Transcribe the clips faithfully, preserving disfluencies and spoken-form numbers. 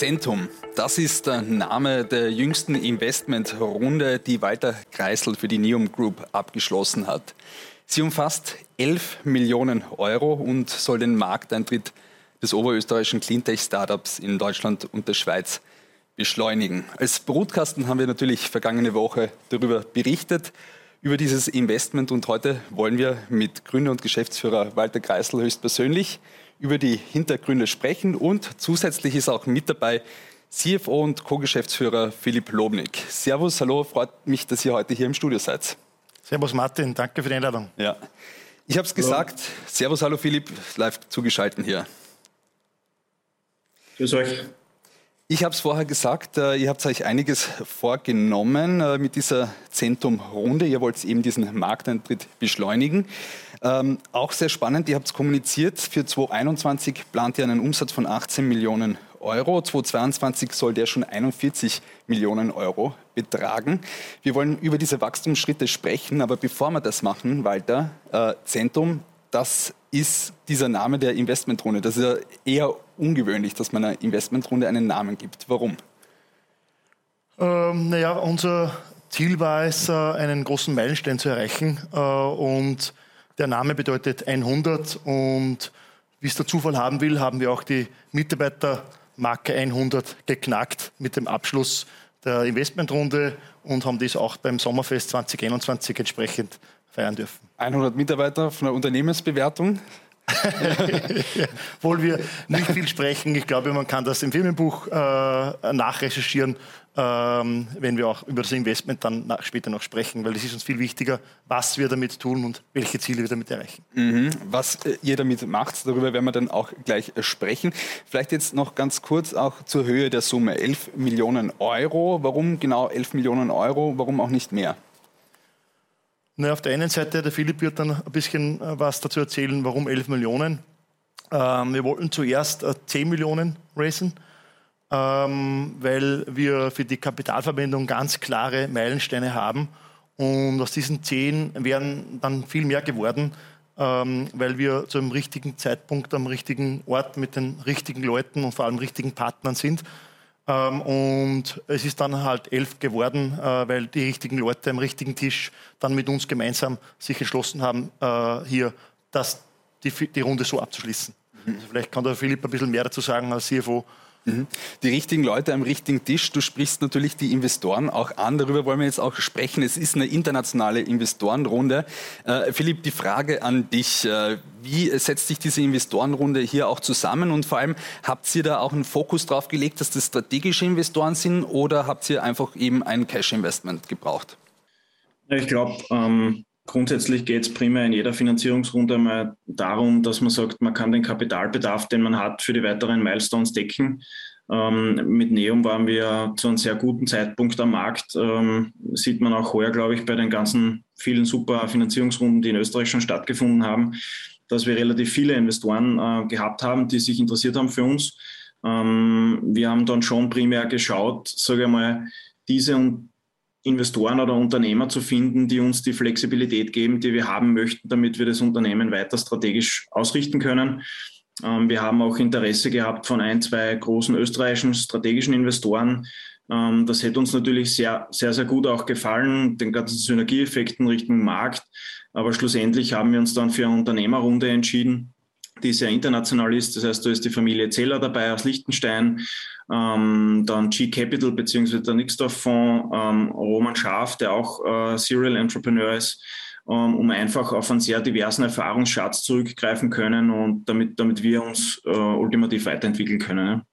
Zentum, das ist der Name der jüngsten Investmentrunde, die Walter Kreisel für die Neom Group abgeschlossen hat. Sie umfasst elf Millionen Euro und soll den Markteintritt des oberösterreichischen Cleantech-Startups in Deutschland und der Schweiz beschleunigen. Als Brutkasten haben wir natürlich vergangene Woche darüber berichtet, über dieses Investment, und heute wollen wir mit Gründer und Geschäftsführer Walter Kreisel höchstpersönlich über die Hintergründe sprechen, und zusätzlich ist auch mit dabei C F O und Co-Geschäftsführer Philipp Lobnig. Servus, hallo, freut mich, dass ihr heute hier im Studio seid. Servus Martin, danke für die Einladung. Ja. Ich habe es gesagt, Servus, hallo Philipp, live zugeschaltet hier. Grüß euch. Ich habe es vorher gesagt, äh, ihr habt euch einiges vorgenommen äh, mit dieser Zentum-Runde. Ihr wollt eben diesen Markteintritt beschleunigen. Ähm, auch sehr spannend, ihr habt es kommuniziert, für zwanzig einundzwanzig plant ihr einen Umsatz von achtzehn Millionen Euro. zwanzig zweiundzwanzig soll der schon einundvierzig Millionen Euro betragen. Wir wollen über diese Wachstumsschritte sprechen, aber bevor wir das machen, Walter, äh, Zentum, das ist dieser Name der Investmentrunde. Das ist ja eher ungewöhnlich, dass man einer Investmentrunde einen Namen gibt. Warum? Ähm, naja, unser Ziel war es, einen großen Meilenstein zu erreichen. Äh, und der Name bedeutet hundert. Und wie es der Zufall haben will, haben wir auch die Mitarbeitermarke hundert geknackt mit dem Abschluss der Investmentrunde und haben das auch beim Sommerfest zwanzig einundzwanzig entsprechend feiern dürfen. hundert Mitarbeiter von der Unternehmensbewertung. Ja, obwohl wir nicht viel sprechen. Ich glaube, man kann das im Firmenbuch äh, nachrecherchieren, ähm, wenn wir auch über das Investment dann nach, später noch sprechen, weil es ist uns viel wichtiger, was wir damit tun und welche Ziele wir damit erreichen. Mhm. Was äh, ihr damit macht, darüber werden wir dann auch gleich äh, sprechen. Vielleicht jetzt noch ganz kurz auch zur Höhe der Summe. elf Millionen Euro. Warum genau elf Millionen Euro? Warum auch nicht mehr? Na, auf der einen Seite, der Philipp wird dann ein bisschen was dazu erzählen, warum elf Millionen. Ähm, wir wollten zuerst äh, zehn Millionen raisen, ähm, weil wir für die Kapitalverwendung ganz klare Meilensteine haben. Und aus diesen zehn wären dann viel mehr geworden, ähm, weil wir zu einem richtigen Zeitpunkt am richtigen Ort mit den richtigen Leuten und vor allem richtigen Partnern sind. Ähm, und es ist dann halt elf geworden, äh, weil die richtigen Leute am richtigen Tisch dann mit uns gemeinsam sich entschlossen haben, äh, hier das, die, die Runde so abzuschließen. Mhm. Also vielleicht kann der Philipp ein bisschen mehr dazu sagen als C F O. Mhm. Die richtigen Leute am richtigen Tisch. Du sprichst natürlich die Investoren auch an. Darüber wollen wir jetzt auch sprechen. Es ist eine internationale Investorenrunde. Äh, Philipp, die Frage an dich. Äh, wie setzt sich diese Investorenrunde hier auch zusammen? Und vor allem, habt ihr da auch einen Fokus drauf gelegt, dass das strategische Investoren sind, oder habt ihr einfach eben ein Cash-Investment gebraucht? Ich glaube, ähm, grundsätzlich geht es primär in jeder Finanzierungsrunde mal darum, dass man sagt, man kann den Kapitalbedarf, den man hat, für die weiteren Milestones decken. Ähm, mit Neom waren wir zu einem sehr guten Zeitpunkt am Markt. Ähm, sieht man auch heuer, glaube ich, bei den ganzen vielen super Finanzierungsrunden, die in Österreich schon stattgefunden haben, dass wir relativ viele Investoren äh, gehabt haben, die sich interessiert haben für uns. Ähm, wir haben dann schon primär geschaut, sage ich mal, diese und Investoren oder Unternehmer zu finden, die uns die Flexibilität geben, die wir haben möchten, damit wir das Unternehmen weiter strategisch ausrichten können. Ähm, wir haben auch Interesse gehabt von ein, zwei großen österreichischen strategischen Investoren. Ähm, das hätte uns natürlich sehr, sehr, sehr gut auch gefallen, den ganzen Synergieeffekten Richtung Markt. Aber schlussendlich haben wir uns dann für eine Unternehmerrunde entschieden, die sehr international ist. Das heißt, da ist die Familie Zeller dabei aus Liechtenstein, ähm, dann G-Capital bzw. der Nixdorf-Fonds, ähm, Roman Schaaf, der auch äh, Serial Entrepreneur ist, ähm, um einfach auf einen sehr diversen Erfahrungsschatz zurückgreifen können und damit, damit wir uns äh, ultimativ weiterentwickeln können. Ne?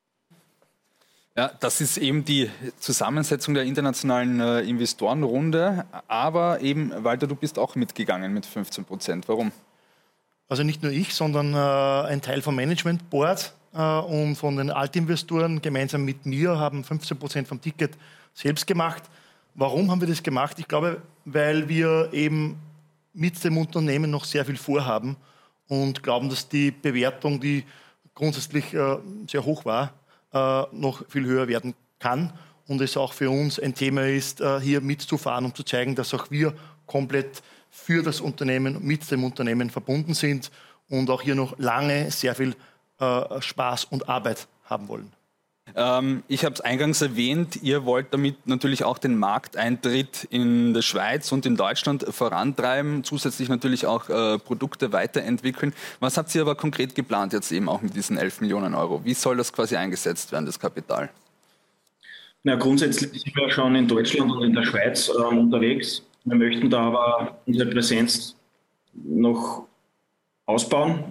Ja, das ist eben die Zusammensetzung der internationalen äh, Investorenrunde. Aber eben, Walter, du bist auch mitgegangen mit fünfzehn Prozent. Warum? Also nicht nur ich, sondern äh, ein Teil vom Management Board äh, und von den Altinvestoren gemeinsam mit mir haben fünfzehn Prozent vom Ticket selbst gemacht. Warum haben wir das gemacht? Ich glaube, weil wir eben mit dem Unternehmen noch sehr viel vorhaben und glauben, dass die Bewertung, die grundsätzlich äh, sehr hoch war, äh, noch viel höher werden kann. Und es auch für uns ein Thema ist, äh, hier mitzufahren, um zu zeigen, dass auch wir komplett für das Unternehmen, mit dem Unternehmen verbunden sind und auch hier noch lange sehr viel äh, Spaß und Arbeit haben wollen. Ähm, ich habe es eingangs erwähnt, ihr wollt damit natürlich auch den Markteintritt in der Schweiz und in Deutschland vorantreiben, zusätzlich natürlich auch äh, Produkte weiterentwickeln. Was habt ihr aber konkret geplant jetzt eben auch mit diesen elf Millionen Euro? Wie soll das quasi eingesetzt werden, das Kapital? Na, grundsätzlich sind wir schon in Deutschland und in der Schweiz ähm, unterwegs. Wir möchten da aber unsere Präsenz noch ausbauen.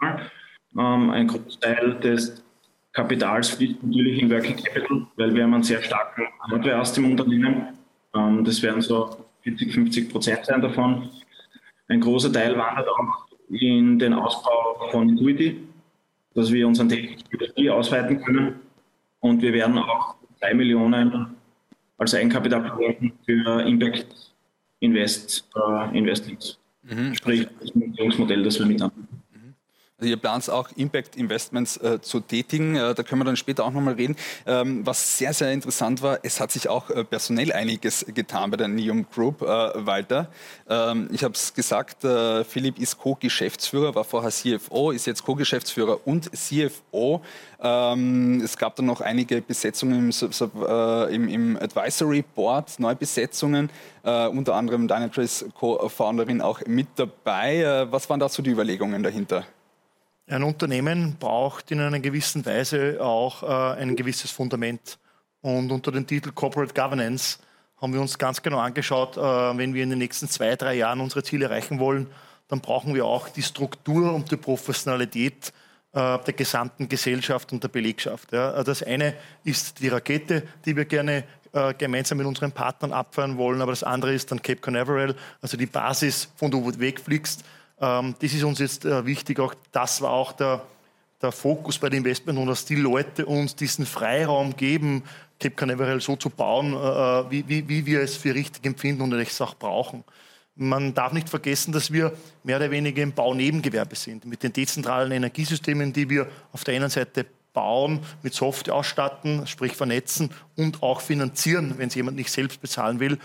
Ähm, ein Großteil des Kapitals fließt natürlich in Working Capital, weil wir haben einen sehr starken Hardware-Ast im Unternehmen. Ähm, das werden so vierzig, fünfzig Prozent sein davon. Ein großer Teil wandert auch in den Ausbau von Intuity, dass wir unseren Technologie ausweiten können. Und wir werden auch drei Millionen als Eigenkapital verwenden für Impact Invest, äh, Investments. Mhm. Sprich, das Finanzierungsmodell, das wir mit haben. Also ihr plant auch Impact Investments äh, zu tätigen, äh, da können wir dann später auch nochmal reden. Ähm, was sehr, sehr interessant war, es hat sich auch äh, personell einiges getan bei der Neom Group, äh, Walter. Ähm, ich habe es gesagt, äh, Philipp ist Co-Geschäftsführer, war vorher C F O, ist jetzt Co-Geschäftsführer und C F O. Ähm, es gab dann noch einige Besetzungen im, äh, im, im Advisory Board, Neubesetzungen, äh, unter anderem Dynatrace Co-Founderin auch mit dabei. Äh, was waren da so die Überlegungen dahinter? Ein Unternehmen braucht in einer gewissen Weise auch äh, ein gewisses Fundament. Und unter dem Titel Corporate Governance haben wir uns ganz genau angeschaut, äh, wenn wir in den nächsten zwei, drei Jahren unsere Ziele erreichen wollen, dann brauchen wir auch die Struktur und die Professionalität äh, der gesamten Gesellschaft und der Belegschaft. Ja. Das eine ist die Rakete, die wir gerne äh, gemeinsam mit unseren Partnern abfahren wollen, aber das andere ist dann Cape Canaveral, also die Basis, von wo du wegfliegst. Das ist uns jetzt wichtig, auch das war auch der, der Fokus bei den Investment und dass die Leute uns diesen Freiraum geben, Cape Canaveral so zu bauen, wie, wie, wie wir es für richtig empfinden und es auch brauchen. Man darf nicht vergessen, dass wir mehr oder weniger im Baunebengewerbe sind, mit den dezentralen Energiesystemen, die wir auf der einen Seite bauen, mit Software ausstatten, sprich vernetzen und auch finanzieren, wenn es jemand nicht selbst bezahlen will,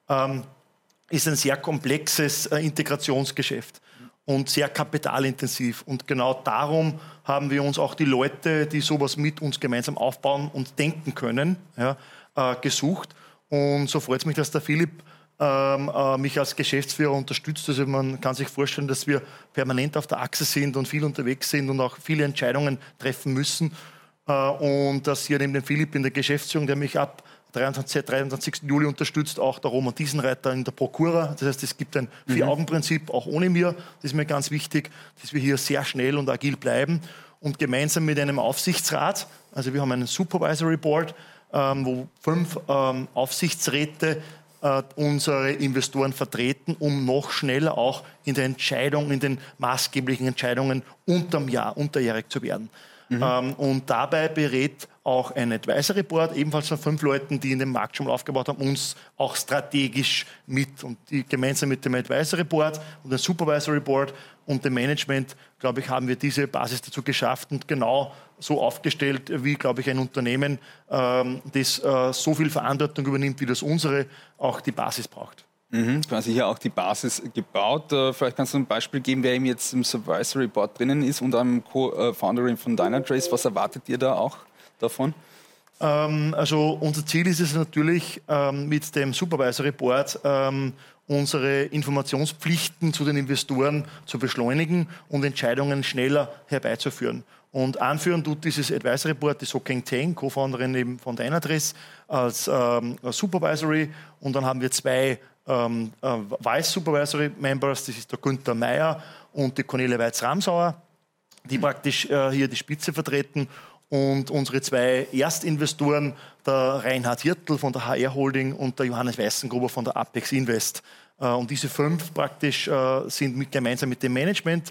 ist ein sehr komplexes Integrationsgeschäft und sehr kapitalintensiv. Und genau darum haben wir uns auch die Leute, die sowas mit uns gemeinsam aufbauen und denken können, ja, äh, gesucht. Und so freut es mich, dass der Philipp ähm, äh, mich als Geschäftsführer unterstützt. Also man kann sich vorstellen, dass wir permanent auf der Achse sind und viel unterwegs sind und auch viele Entscheidungen treffen müssen. Äh, und dass hier neben dem Philipp in der Geschäftsführung, der mich ab dreiundzwanzigsten Juli unterstützt, auch der Roman Diesenreiter in der Prokura. Das heißt, es gibt ein Vier-Augen-Prinzip, auch ohne mir. Das ist mir ganz wichtig, dass wir hier sehr schnell und agil bleiben. Und gemeinsam mit einem Aufsichtsrat, also wir haben einen Supervisory Board, ähm, wo fünf ähm, Aufsichtsräte äh, unsere Investoren vertreten, um noch schneller auch in der Entscheidung, in den maßgeblichen Entscheidungen unterm Jahr, unterjährig zu werden. Mhm. Ähm, und dabei berät auch ein Advisory Board, ebenfalls von fünf Leuten, die in dem Markt schon mal aufgebaut haben, uns auch strategisch mit. Und die, gemeinsam mit dem Advisory Board und dem Supervisory Board und dem Management, glaube ich, haben wir diese Basis dazu geschafft und genau so aufgestellt, wie, glaube ich, ein Unternehmen, ähm, das äh, so viel Verantwortung übernimmt, wie das unsere, auch die Basis braucht. Mhm, quasi hier auch die Basis gebaut. Äh, vielleicht kannst du ein Beispiel geben, wer eben jetzt im Supervisory Board drinnen ist und am Co-Founderin von Dynatrace. Was erwartet ihr da auch davon? Ähm, also unser Ziel ist es natürlich, ähm, mit dem Supervisory Board ähm, unsere Informationspflichten zu den Investoren zu beschleunigen und Entscheidungen schneller herbeizuführen. Und anführen tut dieses Advisory Board die Sokeng Teng, Co-Founderin eben von Dynatrace, als ähm, Supervisory. Und dann haben wir zwei ähm, äh, Vice Supervisory Members, das ist der Günther Meyer und die Cornelia Weiz-Ramsauer, die praktisch äh, hier die Spitze vertreten. Und unsere zwei Erstinvestoren, der Reinhard Hirtl von der H R Holding und der Johannes Weißengruber von der Apex Invest. Und diese fünf praktisch sind mit, gemeinsam mit dem Management,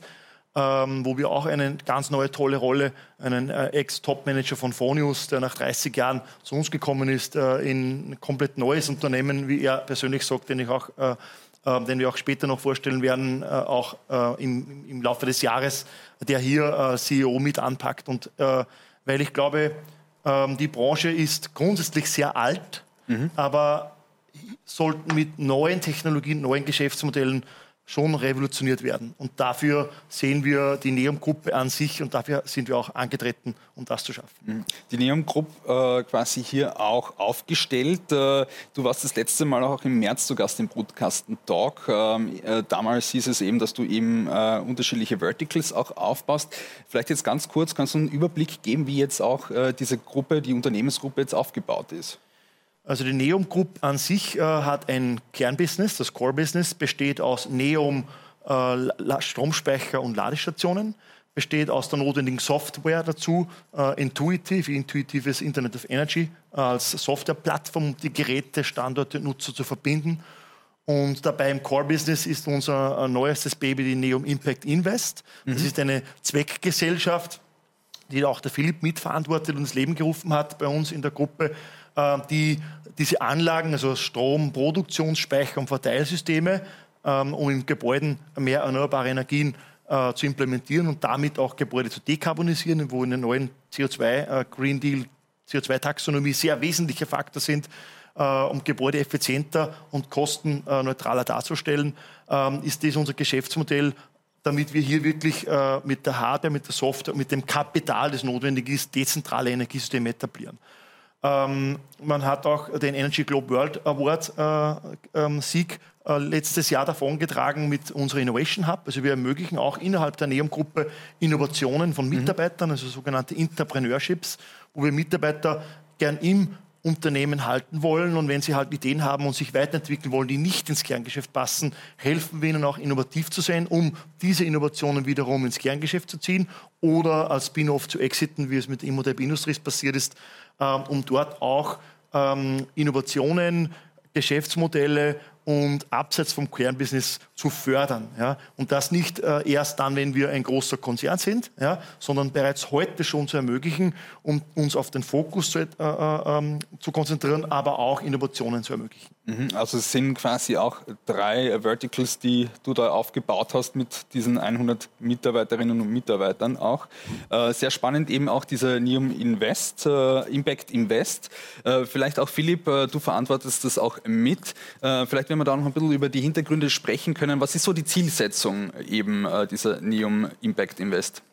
wo wir auch eine ganz neue, tolle Rolle, einen Ex-Top-Manager von Phonius, der nach dreißig Jahren zu uns gekommen ist, in ein komplett neues Unternehmen, wie er persönlich sagt, den ich auch den wir auch später noch vorstellen werden, äh, auch äh, im, im Laufe des Jahres, der hier äh, C E O mit anpackt. Und äh, weil ich glaube, äh, die Branche ist grundsätzlich sehr alt, mhm. aber sollten mit neuen Technologien, neuen Geschäftsmodellen schon revolutioniert werden. Und dafür sehen wir die NEOM-Gruppe an sich und dafür sind wir auch angetreten, um das zu schaffen. Die NEOM-Gruppe äh, quasi hier auch aufgestellt. Äh, du warst das letzte Mal auch im März zu Gast im Brutkasten Talk. Ähm, äh, damals hieß es eben, dass du eben äh, unterschiedliche Verticals auch aufbaust. Vielleicht jetzt ganz kurz, kannst du einen Überblick geben, wie jetzt auch äh, diese Gruppe, die Unternehmensgruppe jetzt aufgebaut ist? Also die NEOM Group an sich äh, hat ein Kernbusiness, das Core-Business besteht aus NEOM äh, Stromspeicher und Ladestationen, besteht aus der notwendigen Software dazu, äh, Intuitive, intuitives Internet of Energy, äh, als Softwareplattform, um die Geräte, Standorte und Nutzer zu verbinden. Und dabei im Core-Business ist unser äh, neuestes Baby die NEOM Impact Invest. Das mhm. ist eine Zweckgesellschaft, die auch der Philipp mitverantwortet und ins Leben gerufen hat bei uns in der Gruppe, die diese Anlagen, also Strom, Produktionsspeicher und Verteilsysteme, ähm, um in Gebäuden mehr erneuerbare Energien äh, zu implementieren und damit auch Gebäude zu dekarbonisieren, wo in den neuen C O zwei äh, Green Deal, C O zwei Taxonomie sehr wesentliche Faktor sind, äh, um Gebäude effizienter und kostenneutraler darzustellen, ähm, ist das unser Geschäftsmodell, damit wir hier wirklich äh, mit der Hardware, mit der Software, mit dem Kapital, das notwendig ist, dezentrale Energiesysteme etablieren. Ähm, man hat auch den Energy Globe World Award äh, ähm, Sieg äh, letztes Jahr davongetragen mit unserer Innovation Hub. Also wir ermöglichen auch innerhalb der NEOM-Gruppe Innovationen von Mitarbeitern, also sogenannte Entrepreneurships, wo wir Mitarbeiter gern im Unternehmen halten wollen und wenn sie halt Ideen haben und sich weiterentwickeln wollen, die nicht ins Kerngeschäft passen, helfen wir ihnen auch innovativ zu sein, um diese Innovationen wiederum ins Kerngeschäft zu ziehen oder als Spin-off zu exiten, wie es mit Immotep Industries passiert ist, ähm, um dort auch ähm, Innovationen, Geschäftsmodelle und abseits vom Kernbusiness zu fördern. Ja? Und das nicht äh, erst dann, wenn wir ein großer Konzern sind, ja? sondern bereits heute schon zu ermöglichen, um uns auf den Fokus zu, äh, äh, zu konzentrieren, aber auch Innovationen zu ermöglichen. Also es sind quasi auch drei Verticals, die du da aufgebaut hast mit diesen hundert Mitarbeiterinnen und Mitarbeitern auch. Äh, sehr spannend eben auch dieser NEOM Invest, äh, Impact Invest. Äh, vielleicht auch Philipp, äh, du verantwortest das auch mit. Äh, vielleicht wenn wir da noch ein bisschen über die Hintergründe sprechen können. Was ist so die Zielsetzung eben äh, dieser NEOM Impact Invest?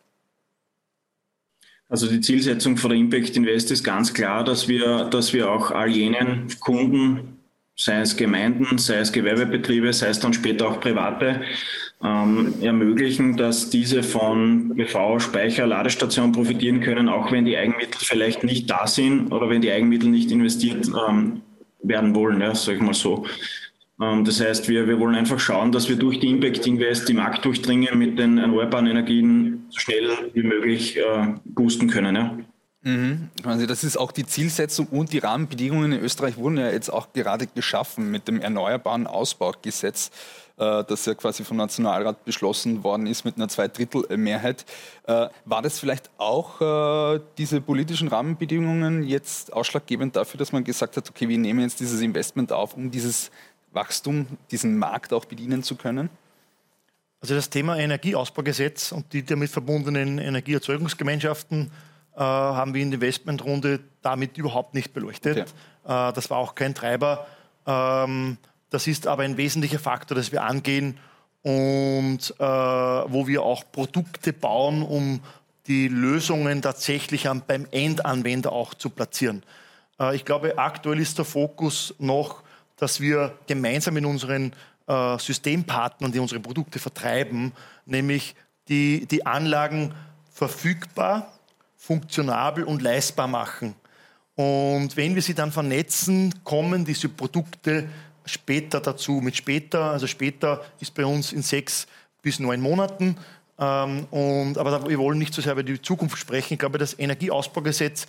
Also die Zielsetzung von der Impact Invest ist ganz klar, dass wir, dass wir auch all jenen Kunden, sei es Gemeinden, sei es Gewerbebetriebe, sei es dann später auch Private, ähm, ermöglichen, dass diese von B V, Speicher, Ladestationen profitieren können, auch wenn die Eigenmittel vielleicht nicht da sind oder wenn die Eigenmittel nicht investiert ähm, werden wollen, ja, sag ich mal so. Ähm, das heißt, wir, wir wollen einfach schauen, dass wir durch die Impact Invest die Markt durchdringen mit den erneuerbaren Energien so schnell wie möglich äh, boosten können. Ja. Mhm. Also das ist auch die Zielsetzung und die Rahmenbedingungen in Österreich wurden ja jetzt auch gerade geschaffen mit dem Erneuerbaren Ausbaugesetz, äh, das ja quasi vom Nationalrat beschlossen worden ist mit einer Zweidrittelmehrheit. Äh, war das vielleicht auch äh, diese politischen Rahmenbedingungen jetzt ausschlaggebend dafür, dass man gesagt hat, okay, wir nehmen jetzt dieses Investment auf, um dieses Wachstum, diesen Markt auch bedienen zu können? Also das Thema Energieausbaugesetz und die damit verbundenen Energieerzeugungsgemeinschaften äh, haben wir in der Investmentrunde damit überhaupt nicht beleuchtet. Okay. Äh, das war auch kein Treiber. Ähm, das ist aber ein wesentlicher Faktor, das wir angehen und äh, wo wir auch Produkte bauen, um die Lösungen tatsächlich am, beim Endanwender auch zu platzieren. Äh, ich glaube, aktuell ist der Fokus noch, dass wir gemeinsam mit unseren äh, Systempartnern, die unsere Produkte vertreiben, nämlich die, die Anlagen verfügbar, funktionabel und leistbar machen. Und wenn wir sie dann vernetzen, kommen diese Produkte später dazu. Mit später, also später ist bei uns in sechs bis neun Monaten. Ähm, und, aber wir wollen nicht so sehr über die Zukunft sprechen. Ich glaube, das Energieausbaugesetz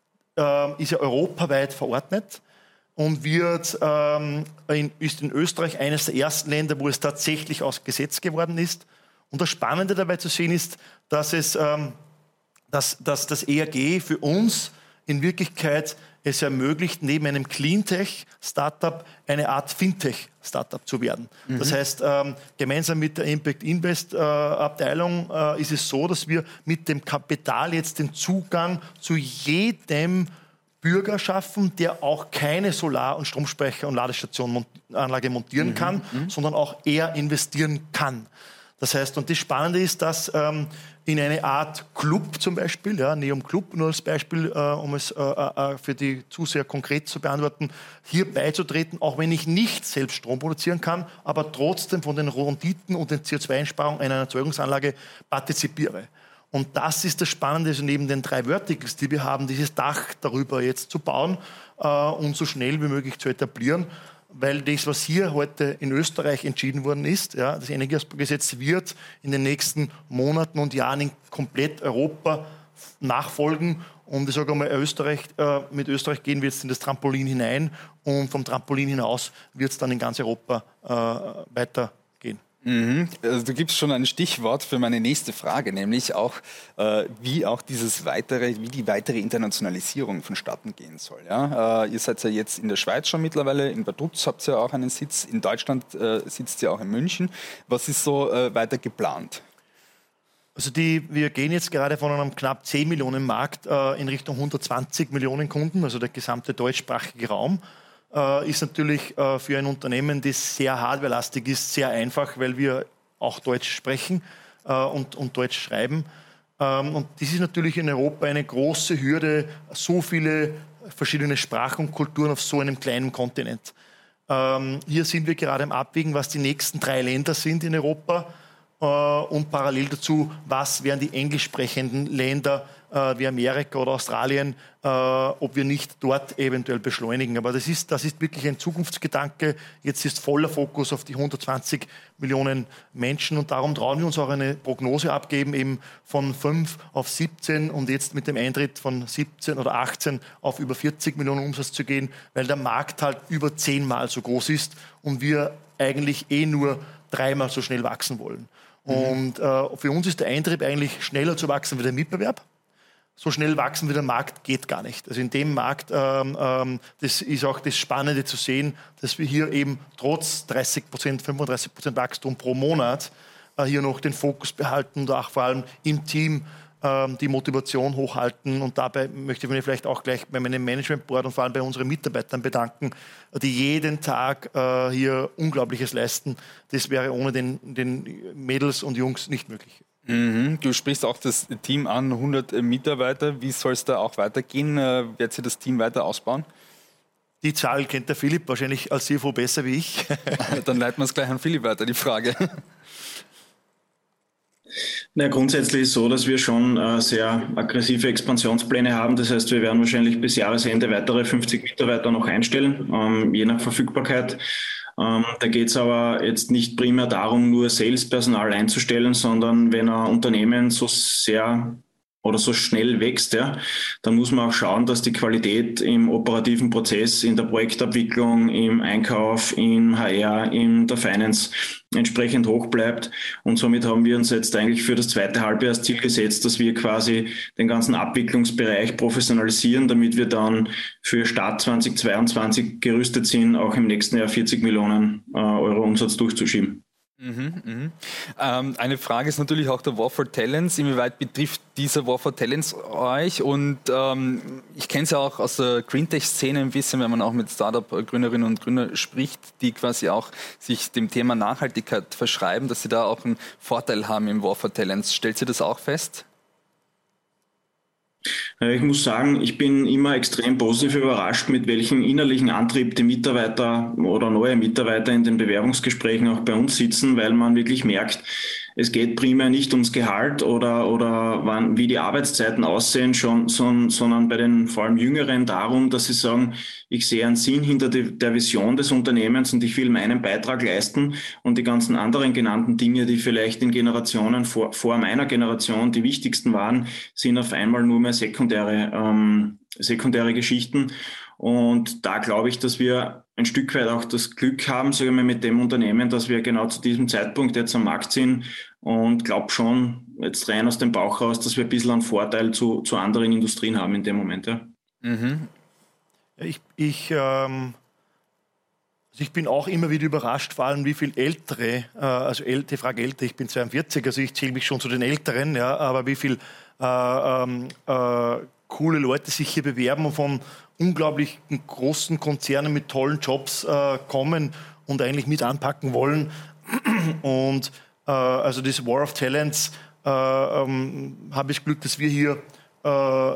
äh, ist ja europaweit verordnet. Und wird, ähm, in, ist in Österreich eines der ersten Länder, wo es tatsächlich aus Gesetz geworden ist. Und das Spannende dabei zu sehen ist, dass, es, ähm, dass, dass das E R G für uns in Wirklichkeit es ermöglicht, neben einem Cleantech-Startup eine Art Fintech-Startup zu werden. Mhm. Das heißt, ähm, gemeinsam mit der Impact Invest-Abteilung äh, äh, ist es so, dass wir mit dem Kapital jetzt den Zugang zu jedem Bürger schaffen, der auch keine Solar- und Stromspeicher- und Ladestationanlage montieren mhm. kann, mhm. sondern auch er investieren kann. Das heißt, und das Spannende ist, dass ähm, in eine Art Club zum Beispiel, ja, Neom Club nur als Beispiel, äh, um es äh, äh, für die Zuseher konkret zu beantworten, hier beizutreten, auch wenn ich nicht selbst Strom produzieren kann, aber trotzdem von den Renditen und den C O zwei Einsparungen einer Erzeugungsanlage partizipiere. Und das ist das Spannende, also neben den drei Verticals, die wir haben, dieses Dach darüber jetzt zu bauen äh, und so schnell wie möglich zu etablieren. Weil das, was hier heute in Österreich entschieden worden ist, ja, das Energiegesetz wird in den nächsten Monaten und Jahren in komplett Europa nachfolgen. Und ich sage einmal, Österreich, äh, mit Österreich gehen wir jetzt in das Trampolin hinein und vom Trampolin hinaus wird es dann in ganz Europa äh, weitergehen. Mhm. Also du gibst schon ein Stichwort für meine nächste Frage, nämlich auch, äh, wie auch dieses weitere, wie die weitere Internationalisierung vonstatten gehen soll. Ja? Äh, ihr seid ja jetzt in der Schweiz schon mittlerweile, in Bad Dutz habt ihr ja auch einen Sitz, in Deutschland äh, sitzt ihr auch in München. Was ist so äh, weiter geplant? Also die, wir gehen jetzt gerade von einem knapp zehn Millionen Markt äh, in Richtung hundertzwanzig Millionen Kunden, also der gesamte deutschsprachige Raum. Äh, ist natürlich äh, für ein Unternehmen, das sehr hardwarelastig ist, sehr einfach, weil wir auch Deutsch sprechen äh, und, und Deutsch schreiben. Ähm, und das ist natürlich in Europa eine große Hürde, so viele verschiedene Sprachen und Kulturen auf so einem kleinen Kontinent. Ähm, hier sind wir gerade am Abwägen, was die nächsten drei Länder sind in Europa äh, und parallel dazu, was wären die englisch sprechenden Länder äh, wie Amerika oder Australien, äh, ob wir nicht dort eventuell beschleunigen. Aber das ist, das ist wirklich ein Zukunftsgedanke. Jetzt ist voller Fokus auf die hundertzwanzig Millionen Menschen und darum trauen wir uns auch eine Prognose abgeben, eben von fünf auf siebzehn und jetzt mit dem Eintritt von siebzehn oder achtzehn auf über vierzig Millionen Umsatz zu gehen, weil der Markt halt über zehnmal so groß ist und wir eigentlich eh nur dreimal so schnell wachsen wollen. Mhm. Und äh, für uns ist der Eintrieb eigentlich schneller zu wachsen wie der Mitbewerb. So schnell wachsen wie der Markt geht gar nicht. Also in dem Markt, ähm, ähm, das ist auch das Spannende zu sehen, dass wir hier eben trotz dreißig Prozent, fünfunddreißig Prozent Wachstum pro Monat äh, hier noch den Fokus behalten und auch vor allem im Team ähm, die Motivation hochhalten. Und dabei möchte ich mich vielleicht auch gleich bei meinem Managementboard und vor allem bei unseren Mitarbeitern bedanken, die jeden Tag äh, hier Unglaubliches leisten. Das wäre ohne den, den Mädels und Jungs nicht möglich. Mhm. Du sprichst auch das Team an, hundert Mitarbeiter. Wie soll es da auch weitergehen? Werdet ihr das Team weiter ausbauen? Die Zahl kennt der Philipp wahrscheinlich als C F O besser wie ich. Dann leiten wir es gleich an Philipp weiter, die Frage. Na, grundsätzlich ist es so, dass wir schon äh, sehr aggressive Expansionspläne haben. Das heißt, wir werden wahrscheinlich bis Jahresende weitere fünfzig Mitarbeiter noch einstellen, ähm, je nach Verfügbarkeit. Ähm, da geht es aber jetzt nicht primär darum, nur Salespersonal einzustellen, sondern wenn ein Unternehmen so sehr oder so schnell wächst, ja, dann muss man auch schauen, dass die Qualität im operativen Prozess, in der Projektabwicklung, im Einkauf, im H R, in der Finance entsprechend hoch bleibt. Und somit haben wir uns jetzt eigentlich für das zweite Halbjahr das Ziel gesetzt, dass wir quasi den ganzen Abwicklungsbereich professionalisieren, damit wir dann für Start zweitausendzweiundzwanzig gerüstet sind, auch im nächsten Jahr vierzig Millionen äh, Euro Umsatz durchzuschieben. Mhm, mhm. Ähm, eine Frage ist natürlich auch der War for Talents. Inwieweit betrifft dieser War for Talents euch? Und ähm, ich kenne es ja auch aus der Greentech-Szene ein bisschen, wenn man auch mit Startup-Gründerinnen und Gründern spricht, die quasi auch sich dem Thema Nachhaltigkeit verschreiben, dass sie da auch einen Vorteil haben im War for Talents. Stellt ihr das auch fest? Ich muss sagen, ich bin immer extrem positiv überrascht, mit welchem innerlichen Antrieb die Mitarbeiter oder neue Mitarbeiter in den Bewerbungsgesprächen auch bei uns sitzen, weil man wirklich merkt, es geht primär nicht ums Gehalt oder, oder wann, wie die Arbeitszeiten aussehen, schon, son, sondern bei den vor allem Jüngeren darum, dass sie sagen, ich sehe einen Sinn hinter die, der Vision des Unternehmens und ich will meinen Beitrag leisten und die ganzen anderen genannten Dinge, die vielleicht in Generationen vor, vor meiner Generation die wichtigsten waren, sind auf einmal nur mehr sekundäre, ähm, sekundäre Geschichten. Und da glaube ich, dass wir ein Stück weit auch das Glück haben, sagen wir, mit dem Unternehmen, dass wir genau zu diesem Zeitpunkt jetzt am Markt sind und glaube schon jetzt rein aus dem Bauch raus, dass wir ein bisschen einen Vorteil zu, zu anderen Industrien haben in dem Moment. Ja. Mhm. Ich, ich, ähm, also ich bin auch immer wieder überrascht, vor allem wie viel Ältere, äh, also die Frage älter, ich bin zweiundvierzig, also ich zähle mich schon zu den Älteren, ja, aber wie viel äh, äh, coole Leute sich hier bewerben und von unglaublich großen Konzernen mit tollen Jobs äh, kommen und eigentlich mit anpacken wollen. Und äh, also das War of Talents äh, ähm, habe ich Glück, dass wir hier äh,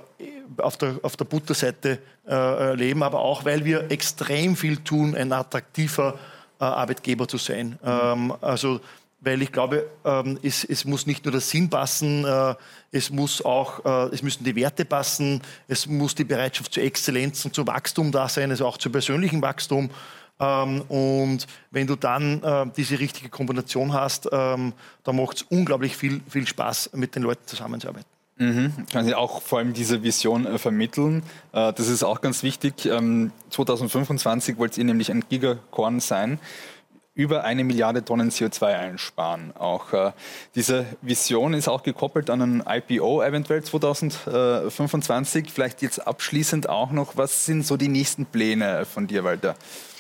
auf der, auf der Butterseite äh, leben, aber auch, weil wir extrem viel tun, ein attraktiver äh, Arbeitgeber zu sein. Mhm. Ähm, also weil ich glaube, ähm, es, es muss nicht nur der Sinn passen, äh, es muss auch, äh, es müssen die Werte passen, es muss die Bereitschaft zur Exzellenz und zu Wachstum da sein, also auch zu persönlichem Wachstum. Ähm, und wenn du dann äh, diese richtige Kombination hast, ähm, dann macht es unglaublich viel, viel Spaß, mit den Leuten zusammenzuarbeiten. Mhm. Kann Sie auch vor allem diese Vision äh, vermitteln. Äh, das ist auch ganz wichtig. Ähm, zwanzig fünfundzwanzig wollt ihr nämlich ein Gigacorn sein. Über eine Milliarde Tonnen C O zwei einsparen. Auch äh, diese Vision ist auch gekoppelt an ein I P O eventuell zwanzig fünfundzwanzig. Vielleicht jetzt abschließend auch noch, was sind so die nächsten Pläne von dir, Walter?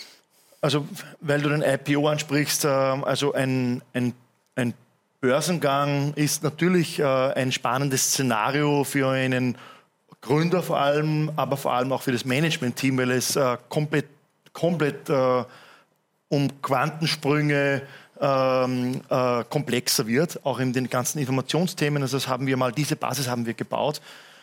Also, weil du den I P O ansprichst, äh, also ein, ein, ein Börsengang ist natürlich äh, ein spannendes Szenario für einen Gründer vor allem, aber vor allem auch für das Management-Team, weil es äh, komplett, komplett äh, um Quantensprünge ähm, äh, komplexer wird, auch in den ganzen Informationsthemen. Also das haben wir mal, diese Basis haben wir gebaut.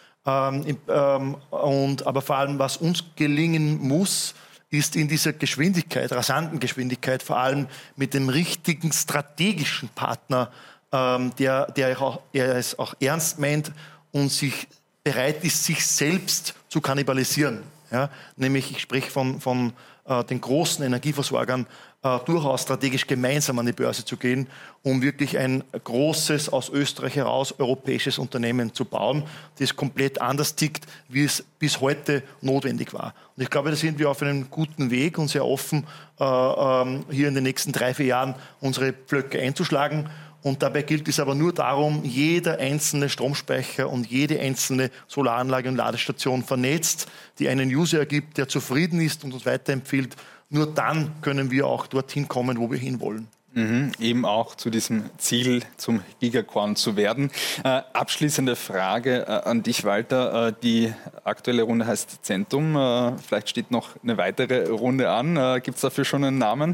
Ähm, ähm, und, aber vor allem, was uns gelingen muss, ist in dieser Geschwindigkeit, rasanten Geschwindigkeit, vor allem mit dem richtigen strategischen Partner, ähm, der, der, auch, der es auch ernst meint und sich bereit ist, sich selbst zu kannibalisieren. Ja? Nämlich, ich spreche von, von äh, den großen Energieversorgern, äh, durchaus strategisch gemeinsam an die Börse zu gehen, um wirklich ein großes, aus Österreich heraus europäisches Unternehmen zu bauen, das komplett anders tickt, wie es bis heute notwendig war. Und ich glaube, da sind wir auf einem guten Weg und sehr offen, äh, ähm, hier in den nächsten drei, vier Jahren unsere Pflöcke einzuschlagen. Und dabei gilt es aber nur darum, jeder einzelne Stromspeicher und jede einzelne Solaranlage und Ladestation vernetzt, die einen User ergibt, der zufrieden ist und uns weiterempfiehlt. Nur dann können wir auch dorthin kommen, wo wir hinwollen. Mhm, eben auch zu diesem Ziel, zum Gigacorn zu werden. Äh, abschließende Frage äh, an dich, Walter. Äh, die aktuelle Runde heißt Centum. Äh, vielleicht steht noch eine weitere Runde an. Äh, Gibt es dafür schon einen Namen?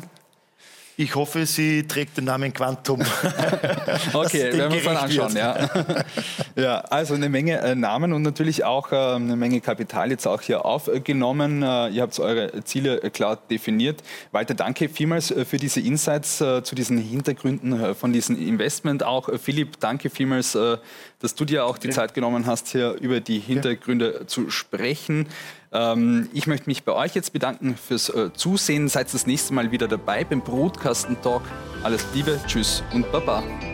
Ich hoffe, sie trägt den Namen Quantum. Okay, werden wir uns mal anschauen. Ja. Ja, also eine Menge äh, Namen und natürlich auch äh, eine Menge Kapital jetzt auch hier aufgenommen. Äh, ihr habt eure Ziele äh, klar definiert. Walter, danke vielmals äh, für diese Insights äh, zu diesen Hintergründen äh, von diesem Investment. Auch äh, Philipp, danke vielmals, äh, dass du dir auch die ja. Zeit genommen hast, hier über die Hintergründe ja. zu sprechen. Ich möchte mich bei euch jetzt bedanken fürs äh, Zusehen. Seid das nächste Mal wieder dabei beim Brutkasten-Talk. Alles Liebe, tschüss und baba.